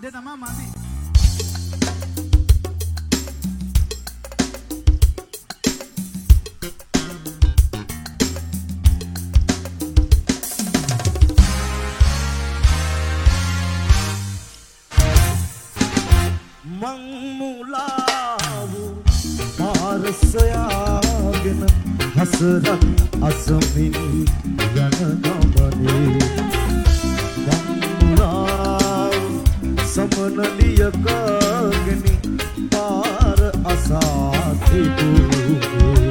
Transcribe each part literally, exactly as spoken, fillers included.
දෙනම මදි. සොයාගෙන හසරක් අසමින් යන ගමනේ වම්මුලා සමනලියකගෙන පාර අසා තිබුනේ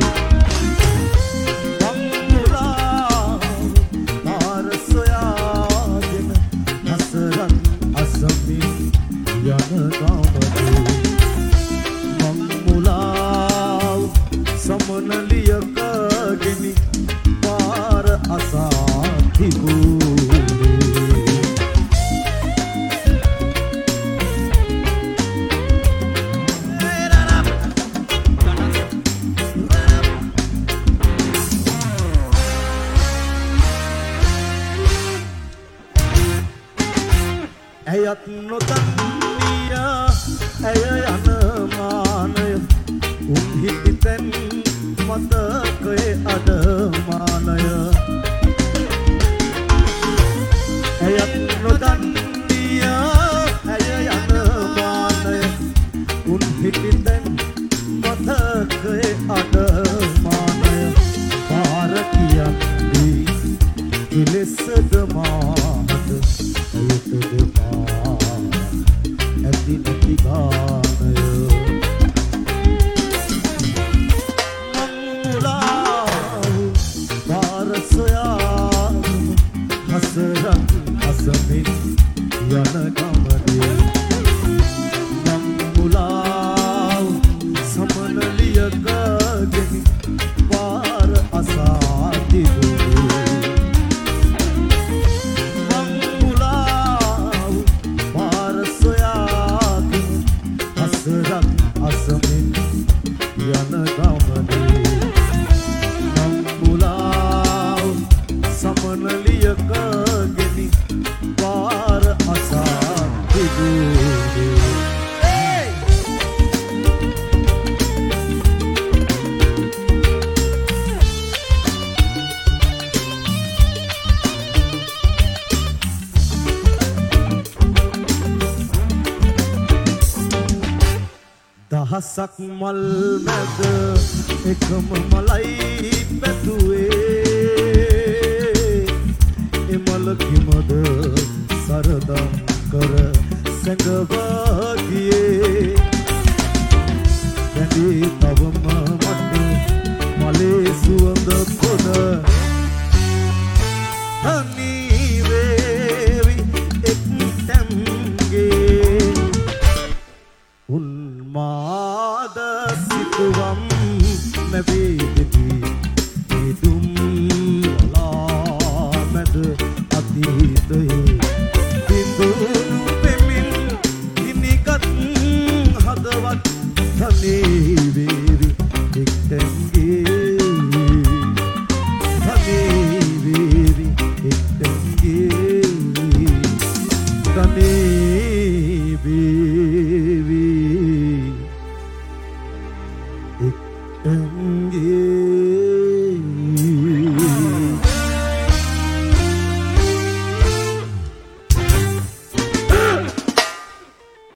වම්මුලා පාර සොයාගෙන හසරක් අසමින් යන ගමනේ සමනලියකගෙන පාර අසා තිබුනේ ඇයත් නොදන්නිය ඇය යන මානය උන් හිටිතැන් මතකයේ අඩමානය ඇයත් නොදන්නිය ඇය යන මානය උන් හිටිතැන් මතකයේ අඩමානය පාර කියන්නේ කෙලෙසද මාහත ඇයතද පා ඇති නැති ගානය අසමින් යන ගමනේ වම්මුලා සමනලියකගෙන පාර අසා තිබුනේ වම්මුලා පාර සොයාගෙන හසරක් අසමින් යන ගමනේ වම්මුලා සමනලියකගෙන පාර අසා තිබුනේ දහසක් මල් මැද එකම මලයි පැතුවේ එමල කිමද සරදම් කර සැඟවා ගියේ දැඩි තවම මට මලේ සුවඳ කොන හනී වේවි එක් තැම්ගේ උන්මාද සිතුවම් නැවී